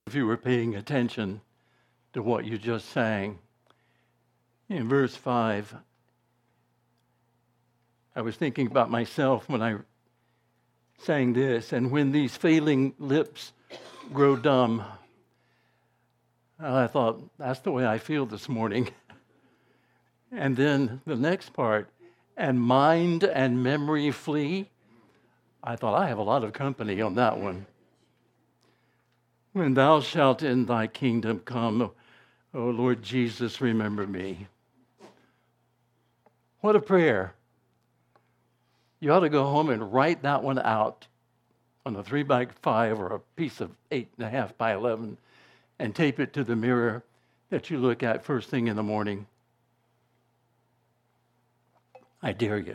if you were paying attention to what you just sang. In verse 5, I was thinking about myself when I sang this, and when these failing lips grow dumb, I thought, that's the way I feel this morning. And then the next part, and mind and memory flee. I thought, I have a lot of company on that one. When thou shalt in thy kingdom come, O Lord Jesus, remember me. What a prayer. You ought to go home and write that one out on a 3x5 or a piece of 8.5 by 11 and tape it to the mirror that you look at first thing in the morning. I dare you.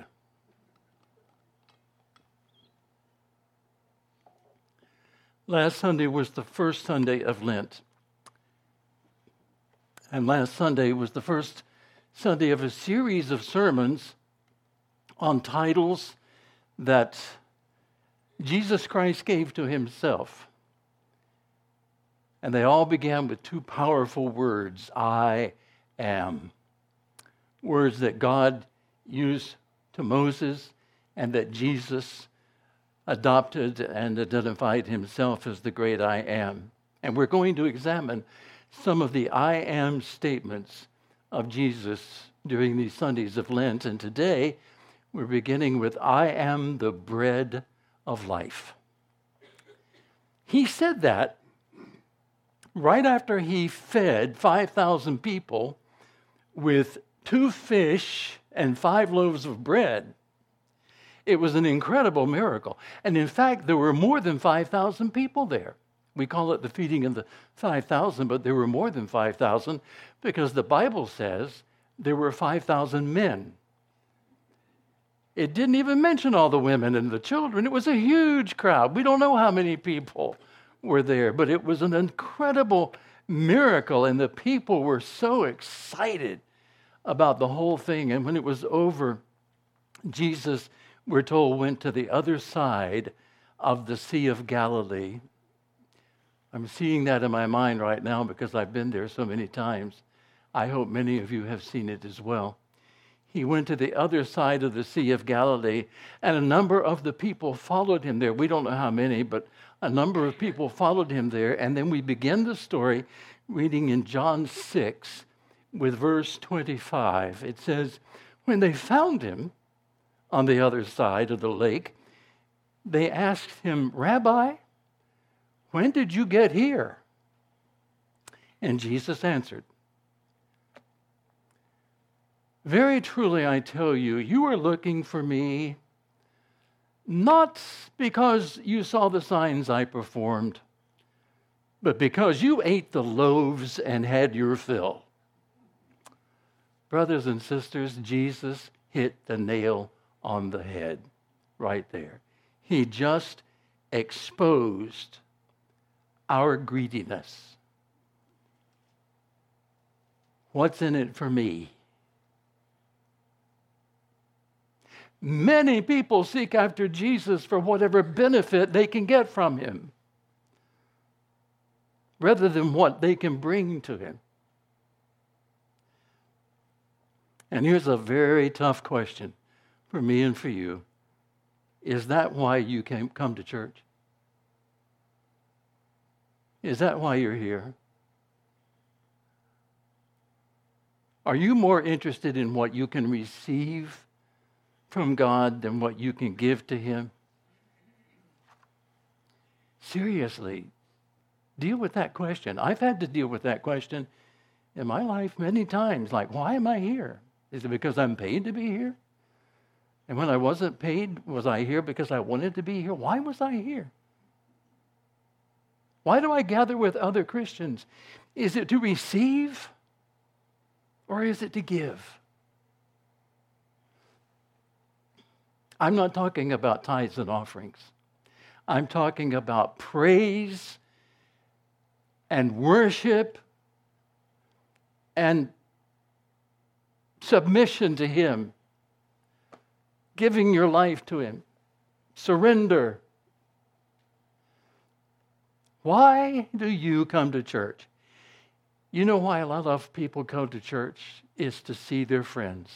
Last Sunday was the first Sunday of Lent. And last Sunday was the first Sunday of a series of sermons on titles that Jesus Christ gave to himself. And they all began with two powerful words, I am. Words that God used to Moses and that Jesus adopted and identified himself as the great I am. And we're going to examine some of the I am statements of Jesus during these Sundays of Lent. And today, we're beginning with I am the bread of life. He said that right after he fed 5,000 people with 2 fish and 5 loaves of bread. It was an incredible miracle. And in fact, there were more than 5,000 people there. We call it the feeding of the 5,000, but there were more than 5,000 because the Bible says there were 5,000 men. It didn't even mention all the women and the children. It was a huge crowd. We don't know how many people were there, but it was an incredible miracle, and the people were so excited about the whole thing. And when it was over, Jesus, we're told, went to the other side of the Sea of Galilee. I'm seeing that in my mind right now because I've been there so many times. I hope many of you have seen it as well. He went to the other side of the Sea of Galilee, and a number of the people followed him there. We don't know how many, but a number of people followed him there. And then we begin the story reading in John 6 with verse 25. It says, when they found him on the other side of the lake, they asked him, Rabbi, when did you get here? And Jesus answered, very truly I tell you, you are looking for me not because you saw the signs I performed, but because you ate the loaves and had your fill. Brothers and sisters, Jesus hit the nail on the head right there. He just exposed our greediness. What's in it for me? Many people seek after Jesus for whatever benefit they can get from him, rather than what they can bring to him. And here's a very tough question for me and for you. Is that why you come to church? Is that why you're here? Are you more interested in what you can receive from God than what you can give to him? Seriously, deal with that question. I've had to deal with that question in my life many times. Like, why am I here? Is it because I'm paid to be here? And when I wasn't paid, was I here because I wanted to be here? Why was I here? Why do I gather with other Christians? Is it to receive or is it to give? I'm not talking about tithes and offerings. I'm talking about praise and worship and submission to him, giving your life to him, surrender. Why do you come to church? You know why a lot of people come to church? Is to see their friends.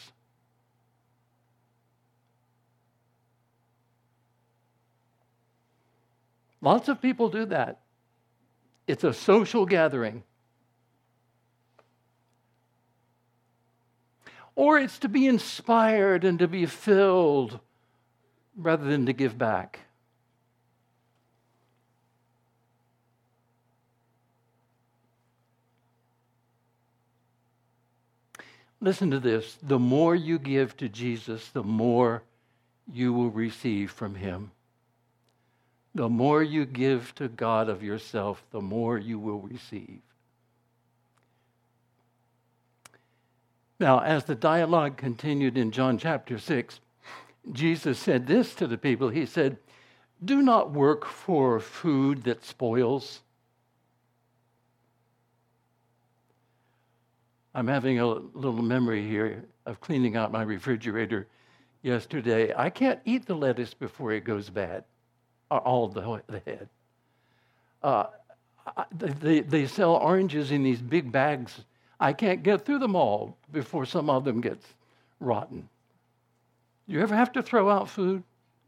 Lots of people do that. It's a social gathering. Or it's to be inspired and to be filled rather than to give back. Listen to this. The more you give to Jesus, the more you will receive from him. The more you give to God of yourself, the more you will receive. Now, as the dialogue continued in John chapter 6, Jesus said this to the people. He said, "Do not work for food that spoils." I'm having a little memory here of cleaning out my refrigerator yesterday. I can't eat the lettuce before it goes bad, all the head. They sell oranges in these big bags. I can't get through them all before some of them gets rotten. You ever have to throw out food?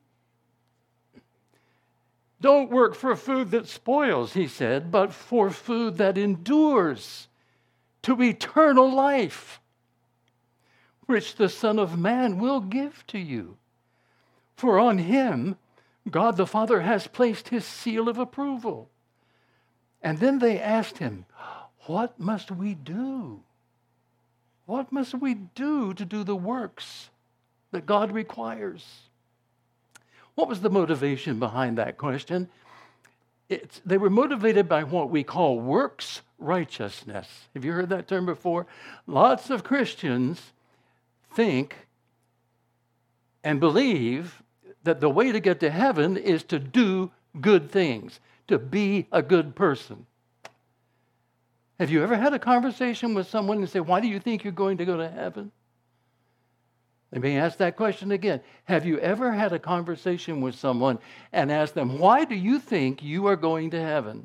Don't work for food that spoils, he said, but for food that endures to eternal life, which the Son of Man will give to you. For on him, God the Father has placed his seal of approval. And then they asked him, "What must we do? What must we do to do the works that God requires?" What was the motivation behind that question? They were motivated by what we call works righteousness. Have you heard that term before? Lots of Christians think and believe that the way to get to heaven is to do good things, to be a good person. Have you ever had a conversation with someone and say, "Why do you think you're going to go to heaven?" Let me ask that question again. Have you ever had a conversation with someone and asked them, "Why do you think you are going to heaven?"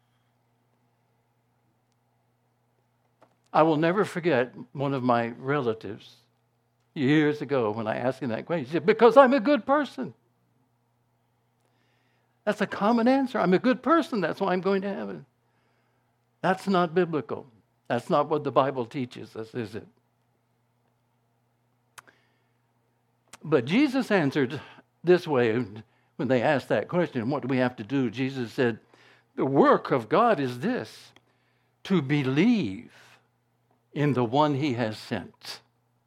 I will never forget one of my relatives years ago when I asked him that question. He said, "Because I'm a good person." That's a common answer. I'm a good person. That's why I'm going to heaven. That's not biblical. That's not what the Bible teaches us, is it? But Jesus answered this way when they asked that question, "What do we have to do?" Jesus said, "The work of God is this, to believe in the one he has sent."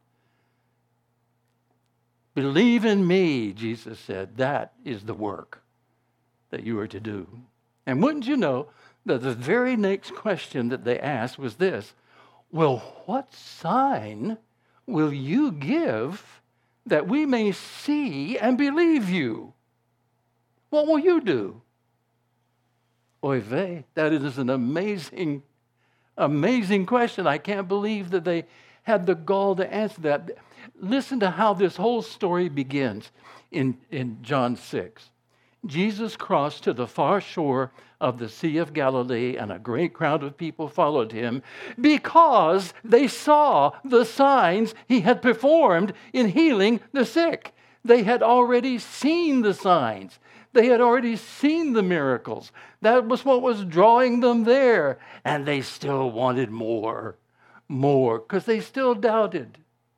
Believe in me, Jesus said. That is the work that you are to do. And wouldn't you know that the very next question that they asked was this: "Well, what sign will you give that we may see and believe you?" What will you do? Oy vey, that is an amazing, amazing question. I can't believe that they had the gall to answer that. Listen to how this whole story begins in John 6. Jesus crossed to the far shore of the Sea of Galilee, and a great crowd of people followed him because they saw the signs he had performed in healing the sick. They had already seen the signs. They had already seen the miracles. That was what was drawing them there. And they still wanted more, because they still doubted.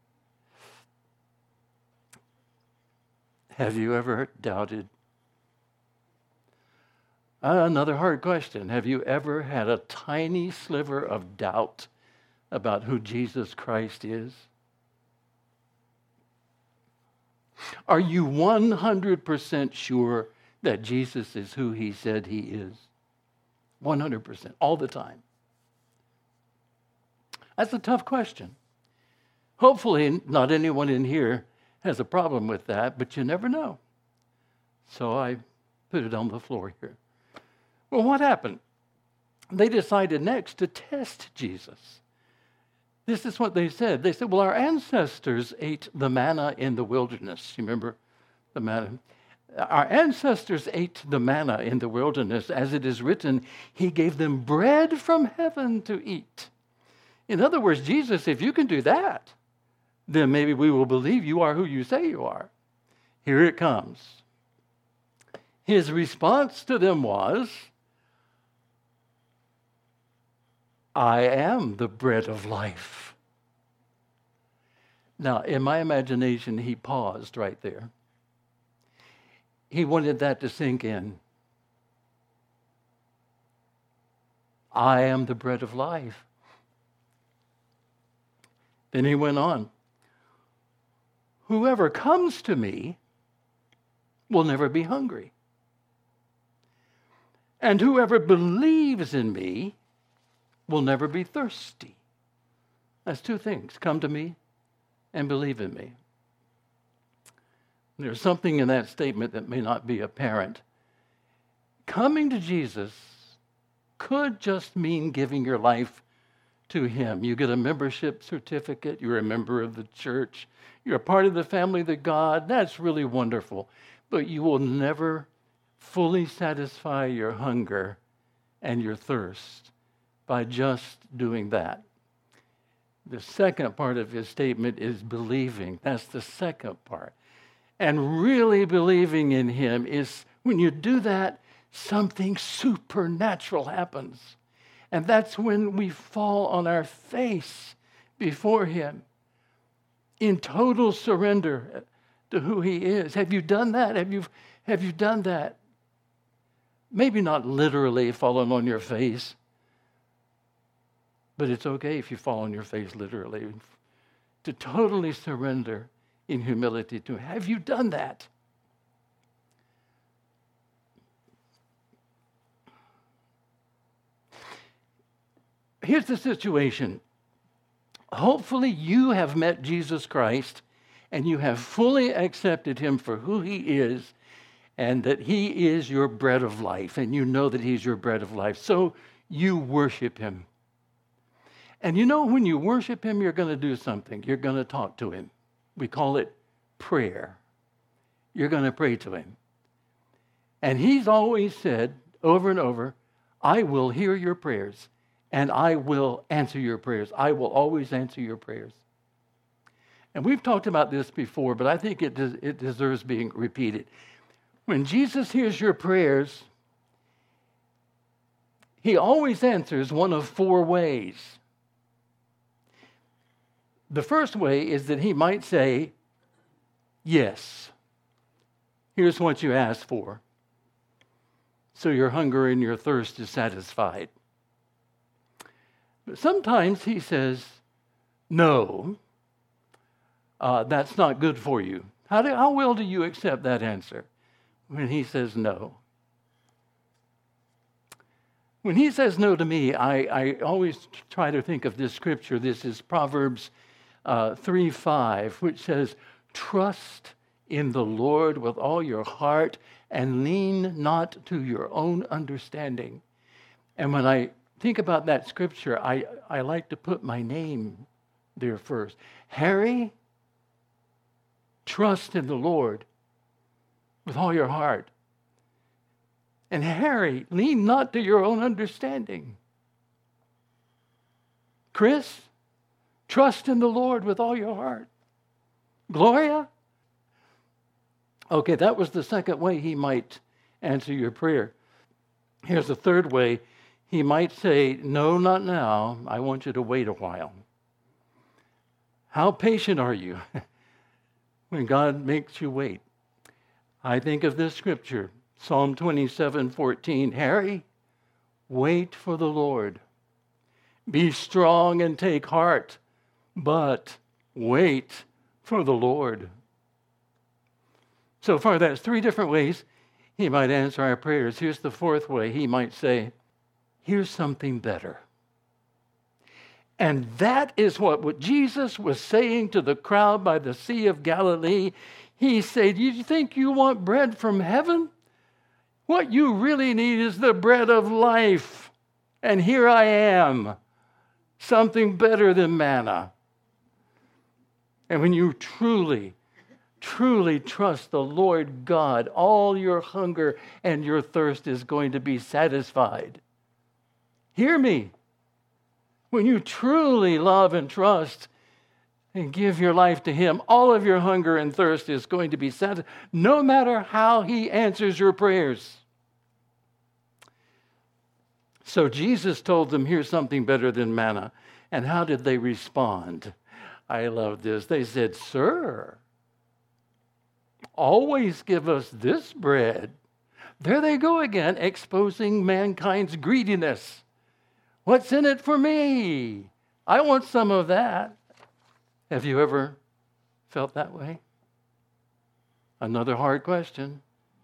Have you ever doubted? Another hard question. Have you ever had a tiny sliver of doubt about who Jesus Christ is? Are you 100% sure that Jesus is who he said he is? 100%, all the time. That's a tough question. Hopefully, not anyone in here has a problem with that, but you never know. So I put it on the floor here. Well, what happened? They decided next to test Jesus. This is what they said. They said, "Well, our ancestors ate the manna in the wilderness." You remember the manna? Our ancestors ate the manna in the wilderness. As it is written, he gave them bread from heaven to eat. In other words, Jesus, if you can do that, then maybe we will believe you are who you say you are. Here it comes. His response to them was, I am the bread of life. Now, in my imagination, he paused right there. He wanted that to sink in. I am the bread of life. Then he went on. Whoever comes to me will never be hungry. And whoever believes in me will never be thirsty. That's two things. Come to me and believe in me. There's something in that statement that may not be apparent. Coming to Jesus could just mean giving your life to him. You get a membership certificate. You're a member of the church. You're a part of the family of God. That's really wonderful. But you will never fully satisfy your hunger and your thirst by just doing that. The second part of his statement is believing. That's the second part. And really believing in him is when you do that, something supernatural happens. And that's when we fall on our face before him in total surrender to who he is. Have you done that? Have you done that? Maybe not literally fallen on your face, but it's okay if you fall on your face literally. To totally surrender in humility to him. Have you done that? Here's the situation. Hopefully you have met Jesus Christ and you have fully accepted him for who he is and that he is your bread of life, and you know that he's your bread of life. So you worship him. And you know, when you worship him, you're going to do something. You're going to talk to him. We call it prayer. You're going to pray to him. And he's always said over and over, I will hear your prayers and I will answer your prayers. I will always answer your prayers. And we've talked about this before, but I think it deserves being repeated. When Jesus hears your prayers, he always answers one of four ways. The first way is that he might say, yes, here's what you asked for. So your hunger and your thirst is satisfied. But sometimes he says, no, that's not good for you. How well do you accept that answer when he says no? When he says no to me, I always try to think of this scripture. This is Proverbs 3:5, which says, trust in the Lord with all your heart and lean not to your own understanding. And when I think about that scripture, I like to put my name there first. Harry, trust in the Lord with all your heart. And Harry, lean not to your own understanding. Chris, trust in the Lord with all your heart. Gloria? Okay, that was the second way he might answer your prayer. Here's the third way. He might say, no, not now. I want you to wait a while. How patient are you when God makes you wait? I think of this scripture, Psalm 27:14. Harry, wait for the Lord. Be strong and take heart, but wait for the Lord. So far, that's three different ways he might answer our prayers. Here's the fourth way. He might say, here's something better. And that is what Jesus was saying to the crowd by the Sea of Galilee. He said, you think you want bread from heaven? What you really need is the bread of life. And here I am, something better than manna. And when you truly truly trust the Lord God, all your hunger and your thirst is going to be satisfied. Hear me. When you truly love and trust and give your life to Him, all of your hunger and thirst is going to be satisfied, no matter how He answers your prayers. So Jesus told them, here's something better than manna. And how did they respond? I love this. They said, Sir, always give us this bread. There they go again, exposing mankind's greediness. What's in it for me? I want some of that. Have you ever felt that way? Another hard question.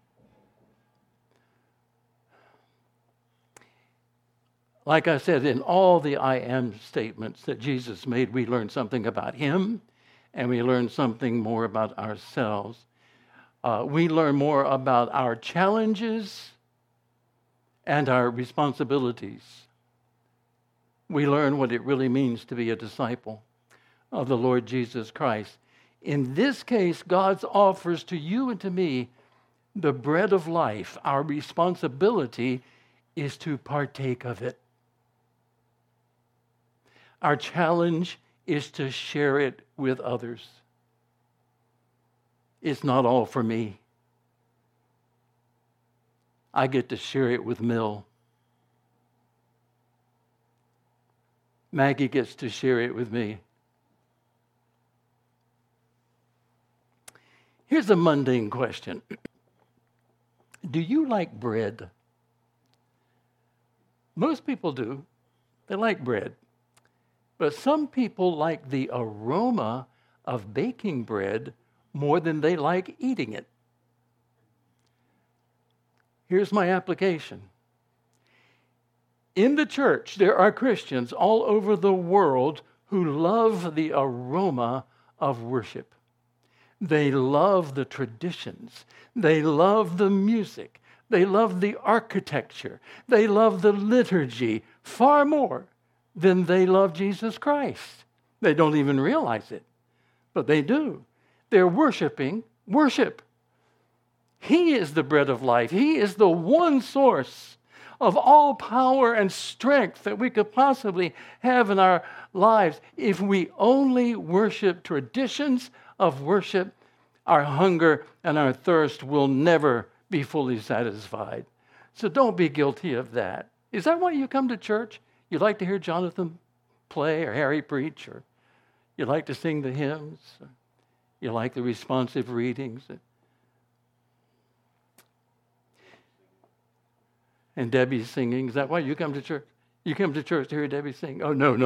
Like I said, in all the I am statements that Jesus made, we learn something about Him and we learn something more about ourselves. We learn more about our challenges and our responsibilities. We learn what it really means to be a disciple of the Lord Jesus Christ. In this case, God offers to you and to me the bread of life. Our responsibility is to partake of it. Our challenge is to share it with others. It's not all for me. I get to share it with Mill. Maggie gets to share it with me. Here's a mundane question. Do you like bread? Most people do. They like bread. But some people like the aroma of baking bread more than they like eating it. Here's my application. In the church, there are Christians all over the world who love the aroma of worship. They love the traditions. They love the music. They love the architecture. They love the liturgy far more than they love Jesus Christ. They don't even realize it, but they do. They're worshiping worship. He is the bread of life. He is the one source of all power and strength that we could possibly have in our lives. If we only worship traditions of worship, our hunger and our thirst will never be fully satisfied. So don't be guilty of that. Is that why you come to church? You like to hear Jonathan play or Harry preach, or you like to sing the hymns, or you like the responsive readings. And Debbie's singing. Is that why you come to church? You come to church to hear Debbie sing? Oh, no.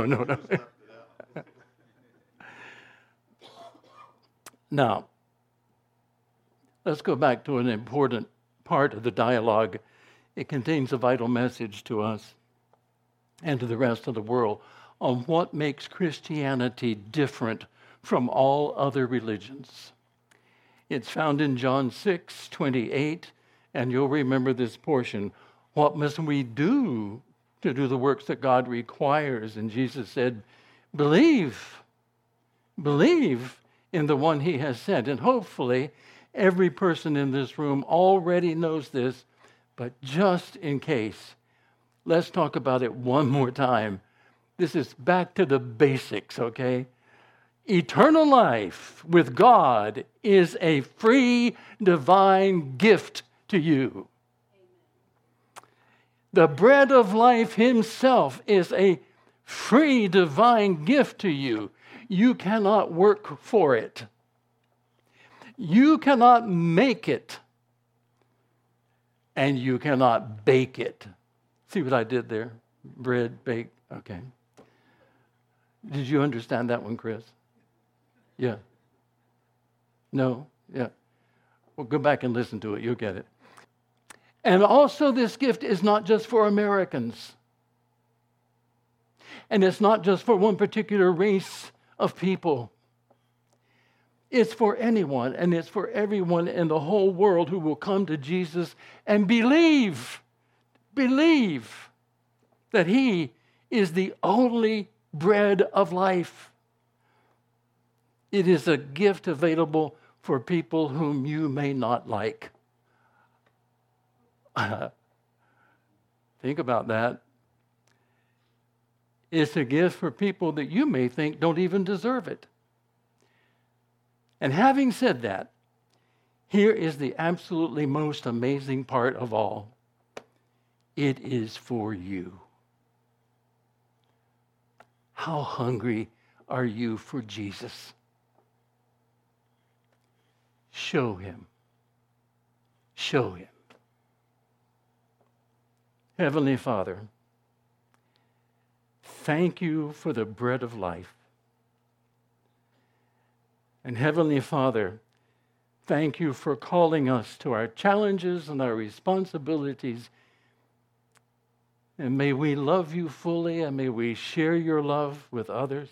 Now, let's go back to an important part of the dialogue. It contains a vital message to us and to the rest of the world on what makes Christianity different from all other religions. It's found in John 6:28, and you'll remember this portion. What must we do to do the works that God requires? And Jesus said, believe in the one He has sent. And hopefully, every person in this room already knows this, but just in case, let's talk about it one more time. This is back to the basics, okay? Eternal life with God is a free divine gift to you. The bread of life Himself is a free divine gift to you. You cannot work for it. You cannot make it. And you cannot bake it. See what I did there? Bread, bake, okay. Did you understand that one, Chris? Yeah. No? Yeah. Well, go back and listen to it. You'll get it. And also, this gift is not just for Americans. And it's not just for one particular race of people. It's for anyone, and it's for everyone in the whole world who will come to Jesus and believe that He is the only bread of life. It is a gift available for people whom you may not like. Think about that. It's a gift for people that you may think don't even deserve it. And having said that, here is the absolutely most amazing part of all. It is for you. How hungry are you for Jesus? Show him. Show him. Heavenly Father, thank you for the bread of life. And Heavenly Father, thank you for calling us to our challenges and our responsibilities. And may we love you fully, and may we share your love with others.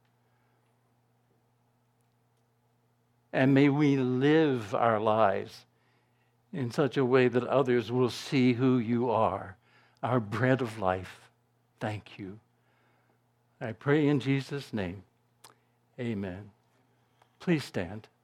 And may we live our lives in such a way that others will see who you are, our bread of life. Thank you. I pray in Jesus' name. Amen. Please stand.